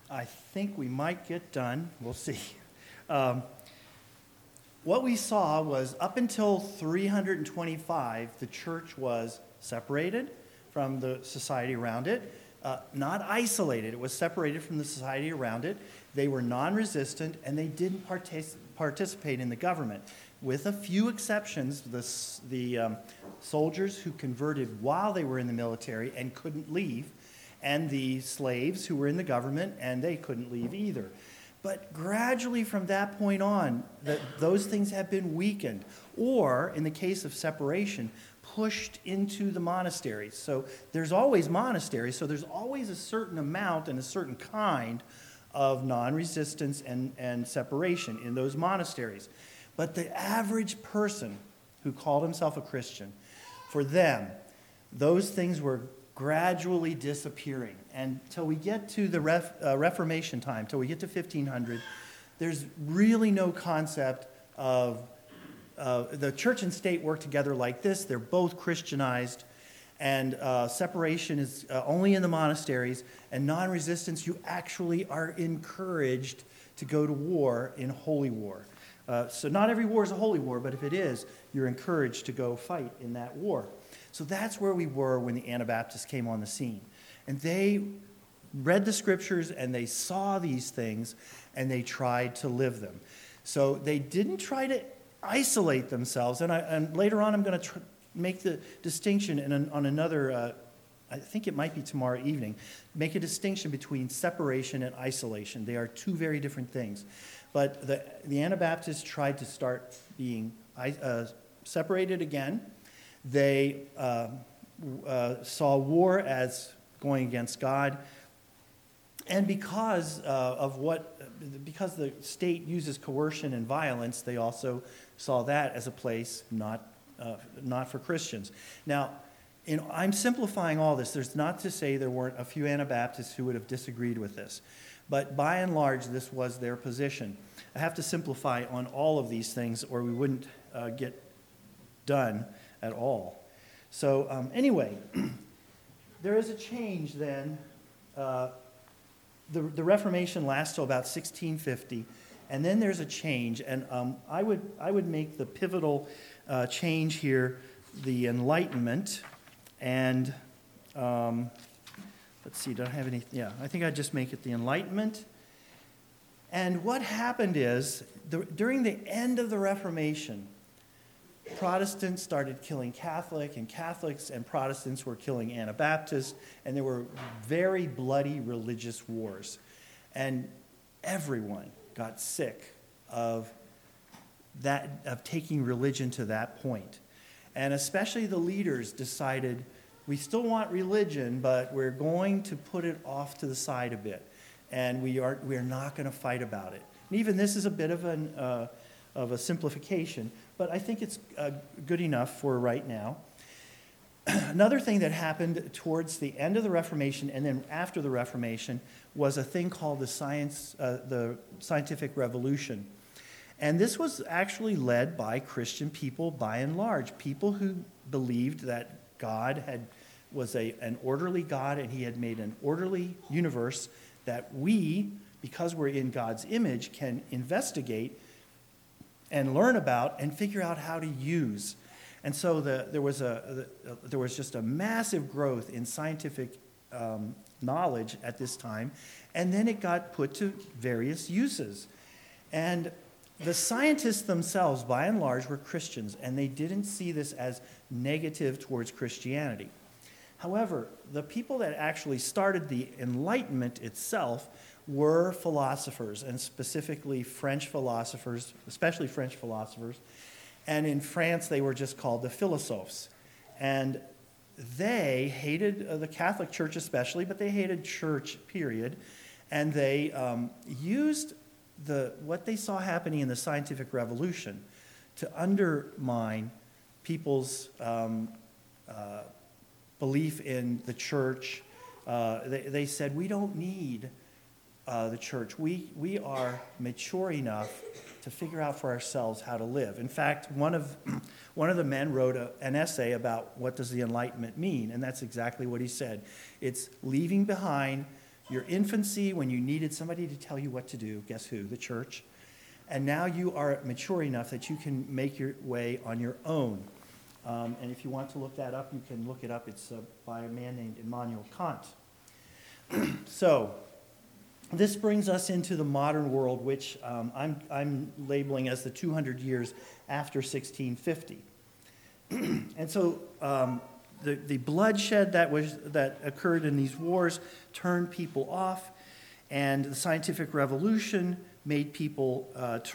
I think we might get done. We'll see. What we saw was up until 325, the church was separated from the society around it, not isolated. It was separated from the society around it. They were non-resistant, and they didn't participate in the government. With a few exceptions, the soldiers who converted while they were in the military and couldn't leave, and the slaves who were in the government and they couldn't leave either. But gradually from that point on, those things have been weakened, or in the case of separation, pushed into the monasteries. So there's always monasteries, so there's always a certain amount and a certain kind of non-resistance and separation in those monasteries. But the average person who called himself a Christian, for them, those things were gradually disappearing. And till we get to the Reformation time, till we get to 1500, there's really no concept of the church and state work together like this. They're both Christianized, and separation is only in the monasteries, and non-resistance, you actually are encouraged to go to war in holy war. So not every war is a holy war, but if it is, you're encouraged to go fight in that war. So that's where we were when the Anabaptists came on the scene. And they read the scriptures and they saw these things and they tried to live them. So they didn't try to isolate themselves. And later on I'm going to make the distinction on another, I think it might be tomorrow evening, make a distinction between separation and isolation. They are two very different things. But the Anabaptists tried to start being separated again. They saw war as going against God. And because the state uses coercion and violence, they also saw that as a place not for Christians. Now, I'm simplifying all this. There's not to say there weren't a few Anabaptists who would have disagreed with this. But by and large, this was their position. I have to simplify on all of these things or we wouldn't get done at all. So anyway, there is a change then. The Reformation lasts till about 1650, and then there's a change. And I would make the pivotal change here the Enlightenment. And let's see, don't I have any? Yeah, I think I'd just make it the Enlightenment. And what happened is, during the end of the Reformation, Protestants started killing Catholic, and Catholics and Protestants were killing Anabaptists, and there were very bloody religious wars. And everyone got sick of taking religion to that point. And especially the leaders decided, we still want religion, but we're going to put it off to the side a bit. And we are not going to fight about it. And even this is a bit of a simplification, but I think it's good enough for right now. Another thing that happened towards the end of the Reformation and then after the Reformation was a thing called the Scientific Revolution. And this was actually led by Christian people by and large, people who believed that God was an orderly God and he had made an orderly universe that we, because we're in God's image, can investigate and learn about and figure out how to use. And so there was just a massive growth in scientific knowledge at this time, and then it got put to various uses. And the scientists themselves, by and large, were Christians, and they didn't see this as negative towards Christianity. However, the people that actually started the Enlightenment itself were philosophers, and specifically French philosophers, especially French philosophers. And in France, they were just called the philosophes. And they hated the Catholic Church especially, but they hated church, period. And they used what they saw happening in the scientific revolution to undermine people's belief in the church. They said, we don't need the church. We are mature enough to figure out for ourselves how to live. In fact, one of the men wrote an essay about what does the Enlightenment mean, and that's exactly what he said. It's leaving behind your infancy, when you needed somebody to tell you what to do, guess who? The church. And now you are mature enough that you can make your way on your own. And if you want to look that up, you can look it up. It's by a man named Immanuel Kant. So this brings us into the modern world, which I'm labeling as the 200 years after 1650. And so the bloodshed that occurred in these wars turned people off, and the scientific revolution made people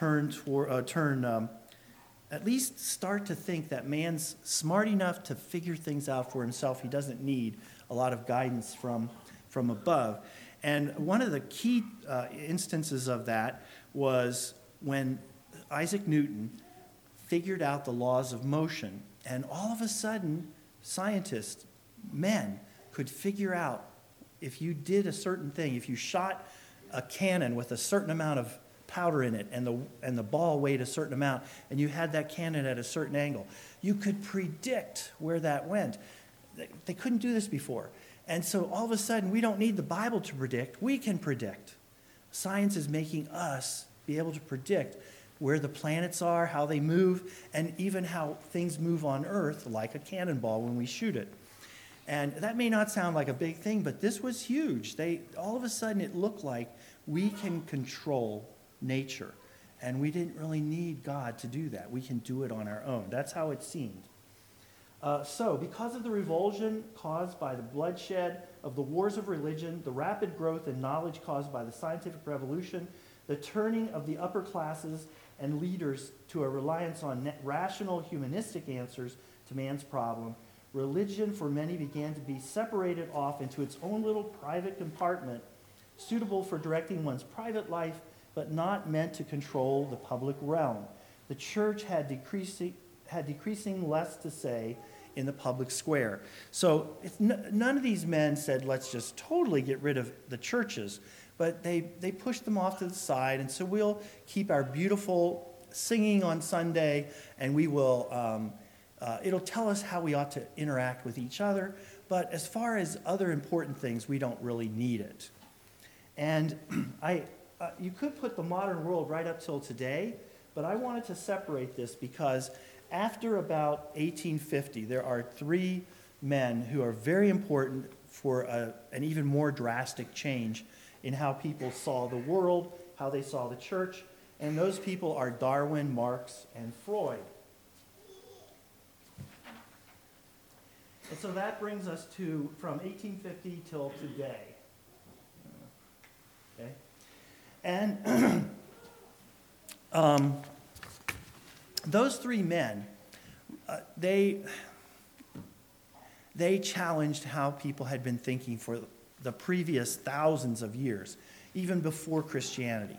at least start to think that man's smart enough to figure things out for himself. He doesn't need a lot of guidance from above. And one of the key instances of that was when Isaac Newton figured out the laws of motion. And all of a sudden, scientists, men, could figure out if you did a certain thing, if you shot a cannon with a certain amount of powder in it, and the ball weighed a certain amount, and you had that cannon at a certain angle, you could predict where that went. They couldn't do this before. And so all of a sudden, we don't need the Bible to predict. We can predict. Science is making us be able to predict where the planets are, how they move, and even how things move on Earth, like a cannonball when we shoot it. And that may not sound like a big thing, but this was huge. All of a sudden, it looked like we can control nature. And we didn't really need God to do that. We can do it on our own. That's how it seemed. So, because of the revulsion caused by the bloodshed of the wars of religion, the rapid growth in knowledge caused by the scientific revolution, the turning of the upper classes and leaders to a reliance on rational humanistic answers to man's problem, religion for many began to be separated off into its own little private compartment, suitable for directing one's private life, but not meant to control the public realm. The church had decreasing less to say in the public square. So none of these men said, let's just totally get rid of the churches, but they pushed them off to the side, and so we'll keep our beautiful singing on Sunday, and we will, it'll tell us how we ought to interact with each other, but as far as other important things, we don't really need it. And you could put the modern world right up till today, but I wanted to separate this because after about 1850, there are three men who are very important for an even more drastic change in how people saw the world, how they saw the church, and those people are Darwin, Marx, and Freud. And so that brings us to from 1850 till today. Okay? And those three men, they challenged how people had been thinking for the previous thousands of years, even before Christianity.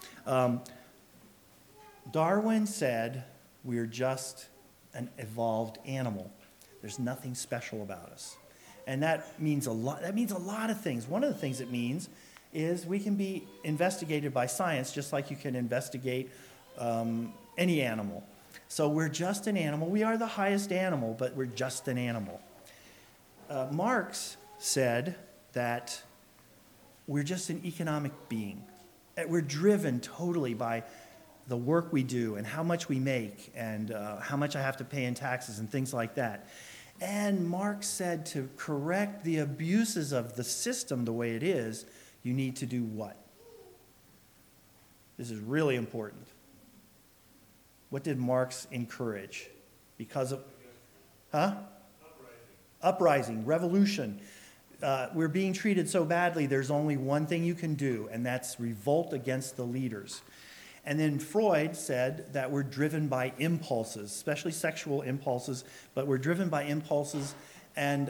Darwin said, we're just an evolved animal. There's nothing special about us. And that means a lot. That means a lot of things. One of the things it means is we can be investigated by science just like you can investigate any animal. So we're just an animal. We are the highest animal, but we're just an animal. Marx said that we're just an economic being. That we're driven totally by the work we do and how much we make and how much I have to pay in taxes and things like that. And Marx said to correct the abuses of the system the way it is, you need to do what? This is really important. What did Marx encourage? Because of, Uprising, revolution. We're being treated so badly, there's only one thing you can do, and that's revolt against the leaders. And then Freud said that we're driven by impulses, especially sexual impulses, but we're driven by impulses, and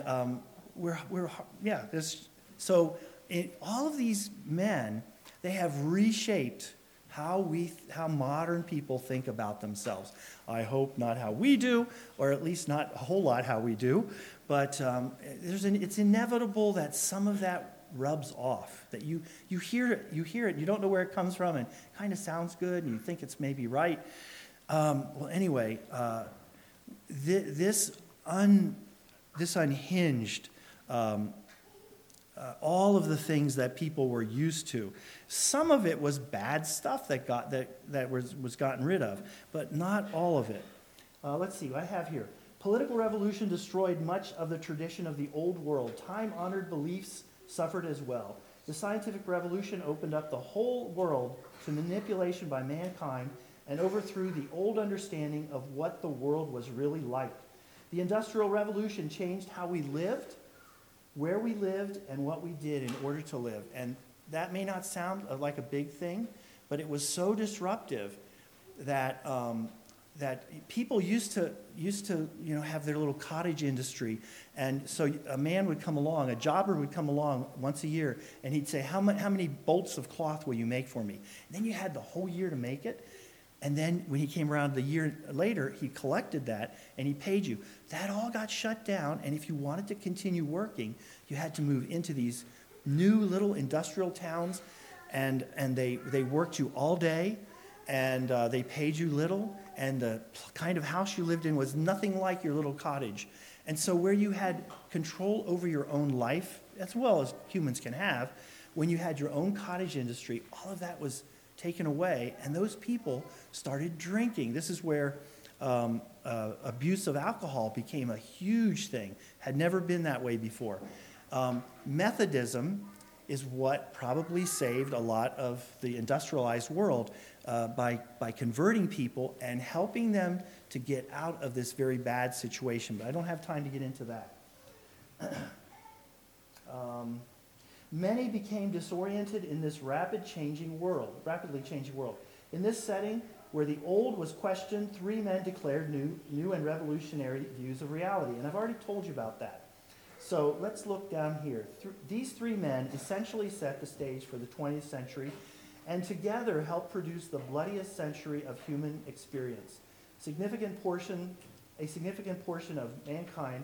so all of these men, they have reshaped how modern people think about themselves. I hope not how we do, or at least not a whole lot how we do, but it's inevitable that some of that rubs off, that you hear it, you don't know where it comes from, and it kind of sounds good, and you think it's maybe right. This unhinged all of the things that people were used to. Some of it was bad stuff that was gotten rid of, but not all of it. Let's see what I have here. Political revolution destroyed much of the tradition of the old world. Time-honored beliefs suffered as well. The scientific revolution opened up the whole world to manipulation by mankind and overthrew the old understanding of what the world was really like. The Industrial Revolution changed how we lived, where we lived, and what we did in order to live. And that may not sound like a big thing, but it was so disruptive that that people used to have their little cottage industry, and so a man would come along, a jobber would come along once a year, and he'd say, how many bolts of cloth will you make for me? And then you had the whole year to make it, and then when he came around the year later, he collected that and he paid you. That all got shut down, and if you wanted to continue working, you had to move into these new little industrial towns, and they worked you all day, and they paid you little, and the kind of house you lived in was nothing like your little cottage. And so where you had control over your own life, as well as humans can have, when you had your own cottage industry, all of that was taken away, and those people started drinking. This is where abuse of alcohol became a huge thing. Had never been that way before. Methodism is what probably saved a lot of the industrialized world by converting people and helping them to get out of this very bad situation. But I don't have time to get into that. Many became disoriented in this rapidly changing world. In this setting, where the old was questioned, three men declared new and revolutionary views of reality. And I've already told you about that. So let's look down here. These three men essentially set the stage for the 20th century and together helped produce the bloodiest century of human experience. A significant portion of mankind,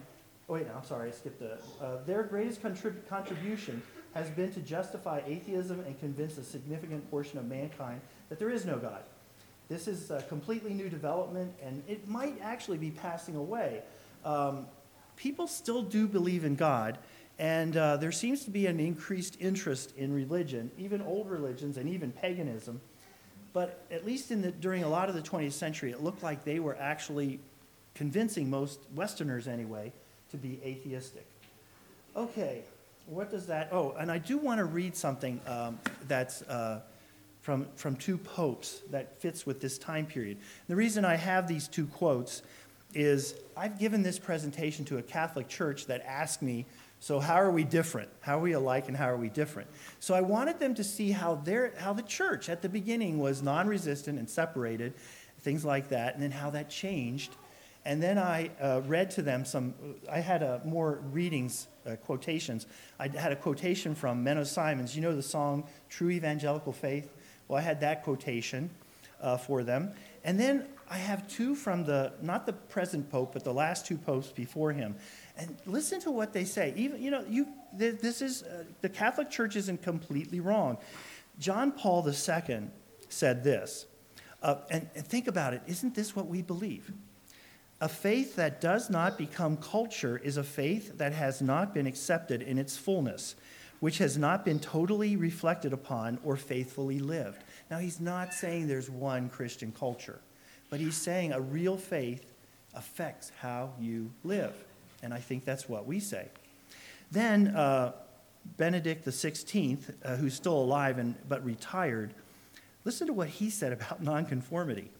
their greatest contribution has been to justify atheism and convince a significant portion of mankind that there is no God. This is a completely new development, and it might actually be passing away. People still do believe in God, and there seems to be an increased interest in religion, even old religions and even paganism. But at least during a lot of the 20th century, it looked like they were actually convincing most Westerners anyway to be atheistic. Okay, what does that... Oh, and I do want to read something that's from two popes that fits with this time period. The reason I have these two quotes is I've given this presentation to a Catholic church that asked me, so how are we different? How are we alike and how are we different? So I wanted them to see how the church at the beginning was non-resistant and separated, things like that, and then how that changed. And then I read to them I had more readings, quotations. I had a quotation from Menno Simons. You know the song, True Evangelical Faith? Well, I had that quotation for them. And then I have two from not the present pope, but the last two popes before him. And listen to what they say. This is, the Catholic Church isn't completely wrong. John Paul II said this, and think about it, isn't this what we believe? A faith that does not become culture is a faith that has not been accepted in its fullness, which has not been totally reflected upon or faithfully lived. Now, he's not saying there's one Christian culture, but he's saying a real faith affects how you live. And I think that's what we say. Then Benedict XVI, who's still alive but retired, listen to what he said about nonconformity.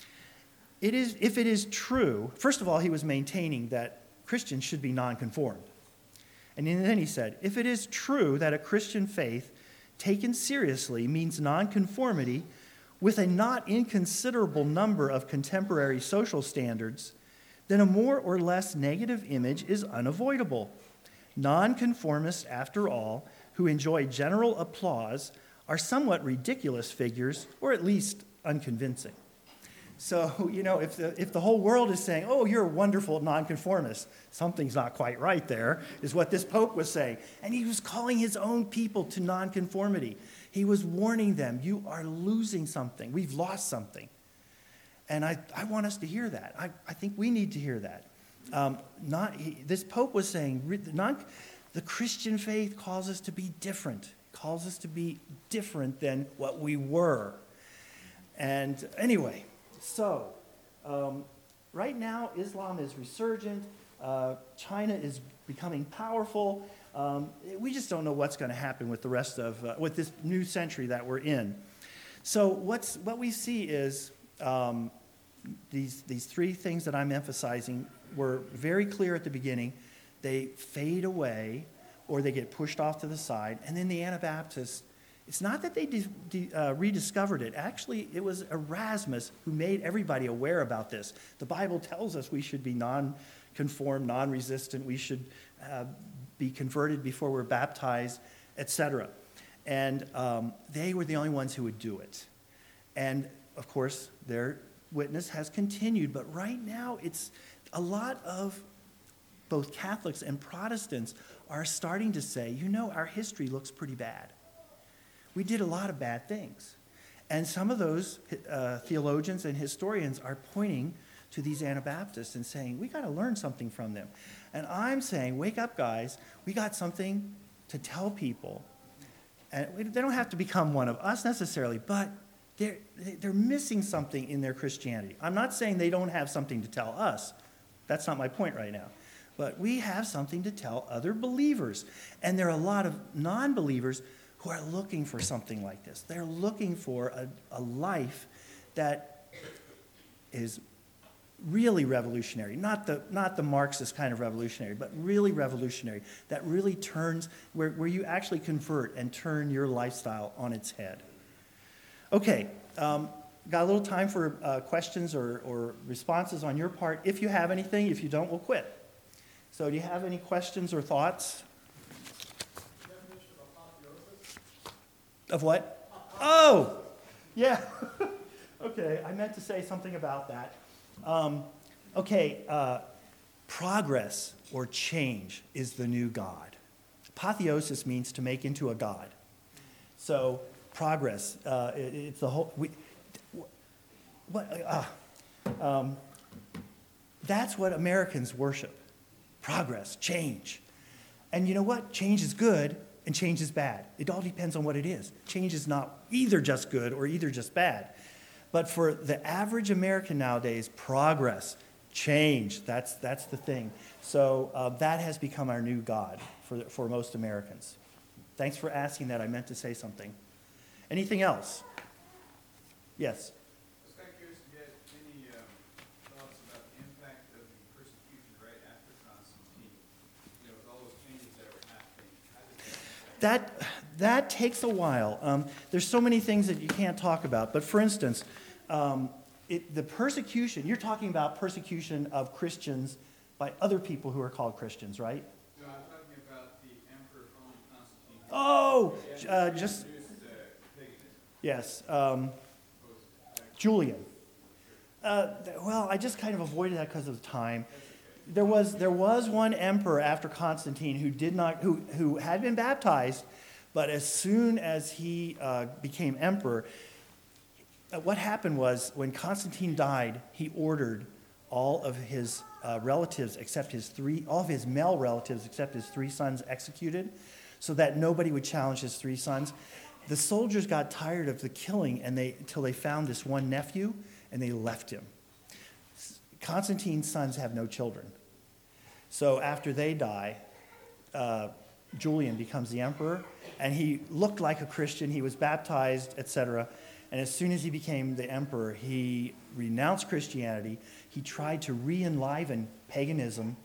If it is true, first of all, he was maintaining that Christians should be nonconformed. And then he said, if it is true that a Christian faith taken seriously means nonconformity with a not inconsiderable number of contemporary social standards, then a more or less negative image is unavoidable. Nonconformists, after all, who enjoy general applause, are somewhat ridiculous figures, or at least unconvincing. So, if the whole world is saying, oh, you're a wonderful nonconformist, something's not quite right there, is what this pope was saying. And he was calling his own people to nonconformity. He was warning them, you are losing something. We've lost something. And I want us to hear that. I think we need to hear that. This pope was saying, The Christian faith calls us to be different, calls us to be different than what we were. And anyway, so right now Islam is resurgent. China is becoming powerful. We just don't know what's going to happen with the rest of, with this new century that we're in. So what we see is these three things that I'm emphasizing were very clear at the beginning. They fade away or they get pushed off to the side. And then the Anabaptists, it's not that they rediscovered it. Actually, it was Erasmus who made everybody aware about this. The Bible tells us we should be non-conformed, non-resistant. We should be converted before we're baptized, etc. And they were the only ones who would do it. And, of course, their witness has continued. But right now, it's a lot of both Catholics and Protestants are starting to say, you know, our history looks pretty bad. We did a lot of bad things. And some of those theologians and historians are pointing to these Anabaptists and saying, we got to learn something from them. And I'm saying, wake up, guys. We got something to tell people. And they don't have to become one of us necessarily, but they're missing something in their Christianity. I'm not saying they don't have something to tell us. That's not my point right now. But we have something to tell other believers. And there are a lot of non-believers who are looking for something like this. They're looking for a life that is really revolutionary, not the Marxist kind of revolutionary, but really revolutionary, that really turns, where you actually convert and turn your lifestyle on its head. Okay, got a little time for questions or responses on your part. If you have anything, if you don't, we'll quit. So do you have any questions or thoughts? Of what? Oh, yeah. Okay, I meant to say something about that. Progress or change is the new God. Apotheosis means to make into a God. So progress, it's the whole. That's what Americans worship. Progress, change. And you know what? Change is good and change is bad. It all depends on what it is. Change is not either just good or either just bad. But for the average American nowadays, progress, change, that's the thing. So that has become our new God for most Americans. Thanks for asking that. I meant to say something. Anything else? Yes? I was kind of curious to get any thoughts about the impact of the persecution right after Constantine. You know, with all those changes that were happening. How did that That takes a while. There's so many things that you can't talk about. But for instance, the persecution, you're talking about persecution of Christians by other people who are called Christians, right? No, I'm talking about the emperor following Constantine. Oh, Paganism. Yes, Julian. Well, I just kind of avoided that because of the time. There was one emperor after Constantine who had been baptized, but as soon as he became emperor, what happened was when Constantine died, he ordered all of his relatives except all of his male relatives except his three sons executed, so that nobody would challenge his three sons. The soldiers got tired of the killing until they found this one nephew, and they left him. Constantine's sons have no children. So after they die, Julian becomes the emperor, and he looked like a Christian. He was baptized, etc. And as soon as he became the emperor, he renounced Christianity. He tried to re-enliven paganism,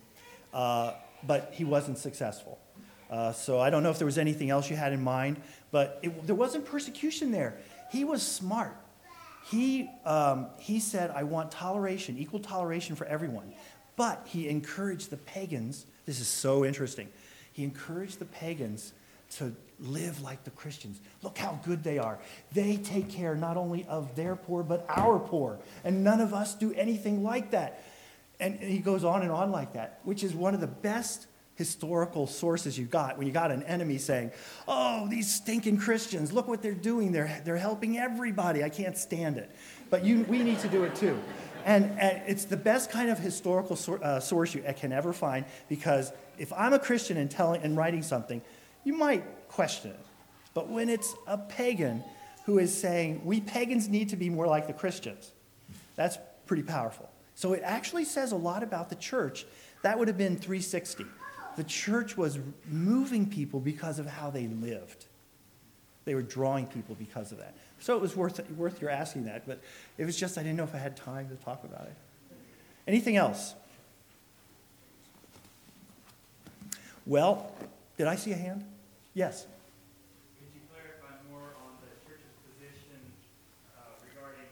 but he wasn't successful. So I don't know if there was anything else you had in mind, but there wasn't persecution there. He was smart. He said, I want toleration, equal toleration for everyone. But he encouraged the pagans. This is so interesting. He encouraged the pagans to live like the Christians. Look how good they are. They take care not only of their poor, but our poor. And none of us do anything like that. And he goes on and on like that, which is one of the best historical sources you've got when you got an enemy saying, oh, these stinking Christians, look what they're doing. They're helping everybody. I can't stand it. But we need to do it too. And it's the best kind of historical source you can ever find, because if I'm a Christian and writing something, you might question it. But when it's a pagan who is saying, we pagans need to be more like the Christians, that's pretty powerful. So it actually says a lot about the church. That would have been 360. The church was moving people because of how they lived. They were drawing people because of that. So it was worth your asking that, but it was just I didn't know if I had time to talk about it. Anything else? Well, did I see a hand? Yes. Could you clarify more on the church's position regarding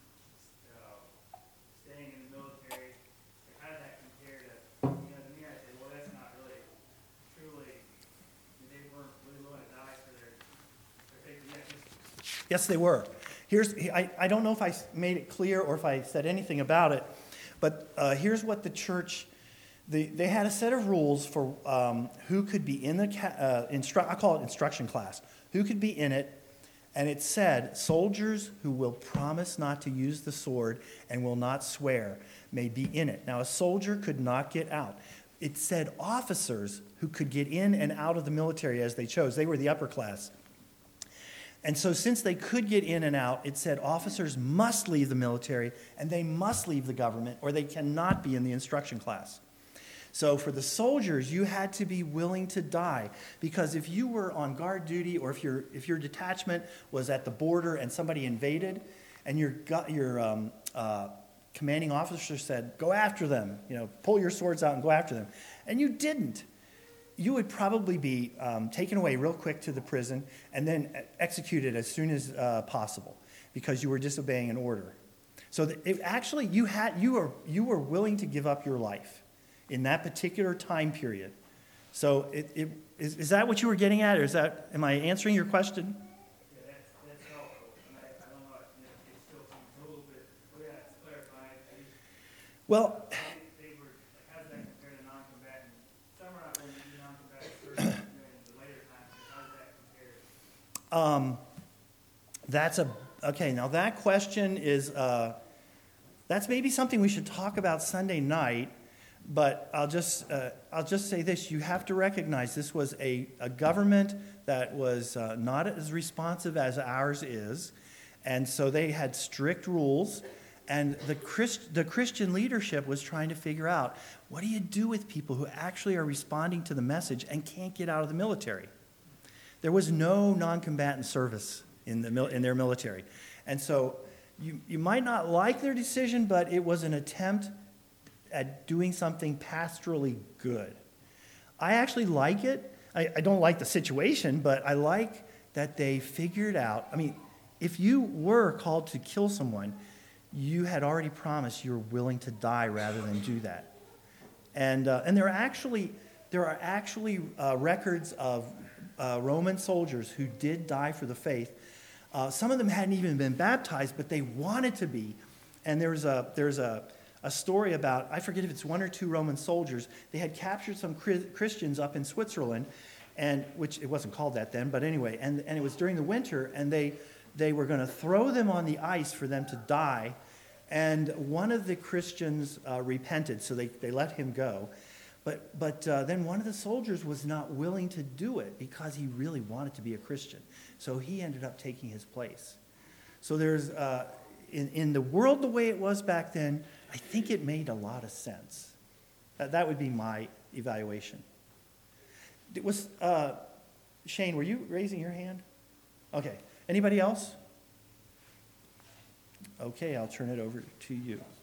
staying in the military? Like, how does that compare to, to me, I say, well, that's not really truly, they weren't really willing to die for their faith. Yes, they were. I don't know if I made it clear or if I said anything about it, but here's what the church, they had a set of rules for who could be in the, I call it instruction class, who could be in it, and it said, soldiers who will promise not to use the sword and will not swear may be in it. Now, a soldier could not get out. It said officers who could get in and out of the military as they chose. They were the upper class. And so since they could get in and out, it said officers must leave the military and they must leave the government, or they cannot be in the instruction class. So for the soldiers, you had to be willing to die, because if you were on guard duty, or if your detachment was at the border and somebody invaded, and your commanding officer said, go after them, pull your swords out and go after them, and you didn't, you would probably be taken away real quick to the prison and then executed as soon as possible, because you were disobeying an order. So you were willing to give up your life in that particular time period. So is that what you were getting at, or am I answering your question? Yeah, that's helpful. And I don't know, it still seems a little bit, it's clarified. Well, They were, how does that compare to non-combatant? Some are not willing to do non-combatant service during the later times. How does that compare? okay, now that question is, that's maybe something we should talk about Sunday night, but I'll just say this. You have to recognize this was a government that was not as responsive as ours is, and so they had strict rules, and the Christian leadership was trying to figure out, what do you do with people who actually are responding to the message and can't get out of the military? There was no non-combatant service in their military. And so you might not like their decision, but it was an attempt at doing something pastorally good. I actually like it. I don't like the situation, but I like that they figured out. I mean, if you were called to kill someone, you had already promised you were willing to die rather than do that. And there are actually records of Roman soldiers who did die for the faith. Some of them hadn't even been baptized, but they wanted to be. And there's a story about, I forget if it's one or two Roman soldiers. They had captured some Christians up in Switzerland, and which it wasn't called that then, but anyway, and it was during the winter, and they were going to throw them on the ice for them to die, and one of the Christians repented, so they let him go. But then one of the soldiers was not willing to do it because he really wanted to be a Christian. So he ended up taking his place. So there's, in the world the way it was back then, I think it made a lot of sense. That would be my evaluation. Shane, were you raising your hand? Okay. Anybody else? Okay, I'll turn it over to you.